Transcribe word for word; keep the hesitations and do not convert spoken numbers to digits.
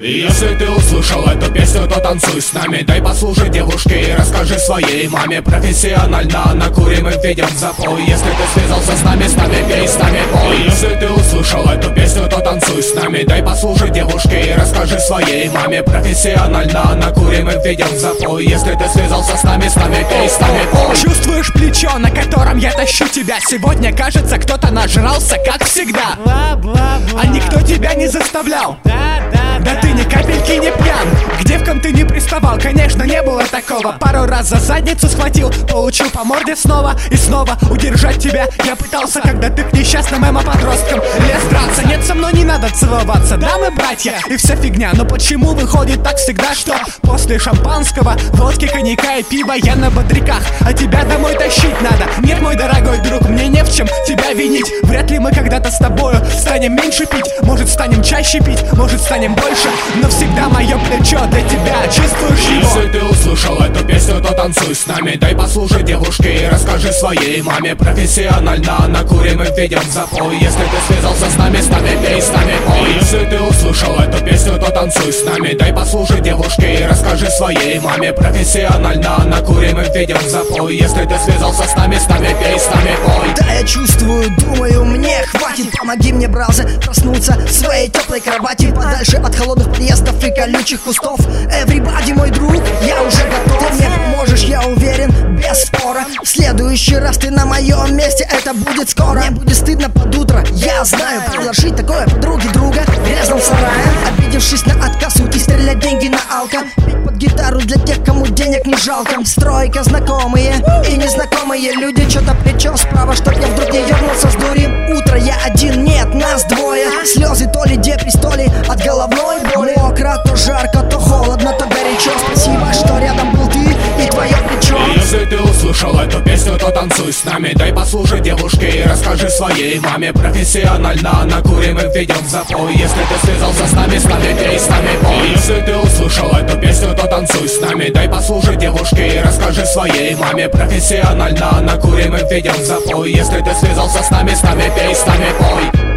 Если ты услышал эту песню, то танцуй с нами. Дай послушать девушке и расскажи своей маме. Профессионально накурим и введем в запой. Если ты связался с нами, с нами пей, с нами пой. Если ты услышал эту песню, то танцуй с нами. Дай послушать девушке и расскажи своей маме. Профессионально накурим и введем в запой. Если ты связался с нами, с нами пей, с нами пой. Чувствуешь плечо, на котором я тащу тебя? Сегодня, кажется, кто-то нажрался, как всегда. А никто тебя не заставлял. Да ты ни капельки не пьян. К девкам ты не приставал, конечно, не было такого. Пару раз за задницу схватил, получил по морде снова и снова. Удержать тебя я пытался, когда ты к несчастным эмо-подросткам лез драться. Нет, со мной не надо целоваться, да мы братья и вся фигня. Но почему выходит так всегда, что после шампанского, водки, коньяка и пива я на бодряках, а тебя домой тащить надо? Нет, мой дорогой друг, мне не в чем тебя винить. Вряд ли мы когда-то с тобою станем меньше пить. Может, станем чаще пить, может, станем больше. Но всегда мое плечо для тебя, чувствуешь его? Если ты услышал эту песню, то танцуй с нами. Дай послушать девушке и расскажи своей маме. Профессионально накурим и введем в запой. Если ты связался с нами, с нами пей, с нами пой. Если ты услышал эту песню, то танцуй с нами. Дай послушать девушке и расскажи своей маме. Профессионально накурим и введем в запой. Если ты связался с нами, с нами пей, с нами пой. Да, я чувствую, думаю, мне хватит. Помоги мне, браузер, проснуться в своей теплой кровати, подальше от холодных подъездов и колючих кустов. Everybody, мой друг, я уже готов. Ты мне поможешь, я уверен, без спора. В следующий раз ты на моем месте, это будет скоро. Мне будет стыдно под утро, я знаю. Предложить такое подруге друга в грязном сарае, обидевшись на отказ, уйти стрелять деньги на алко. Петь под гитару для тех, кому денег не жалко. Стройка, знакомые и незнакомые люди. Что-то плечо справа, чтоб я вдруг не ернулся с дури. Утро, я один, нет, нас двое. Слезы то ли депресс, то ли от головной боли. Мокро, то жарко, то холодно, то горячо. Спасибо, что рядом был ты и твое плечо. Если ты услышал эту песню, то танцуй с нами. Дай послушать девушке и расскажи своей маме. Профессионально накурим и введем в запой. Если ты связался с нами, с нами пей, с нами пой. Если ты услышал эту песню, то танцуй с нами. Дай послушать девушке и расскажи своей маме. Профессионально накурим и введем в запой. Если ты связался с нами, с нами пей, с нами пой.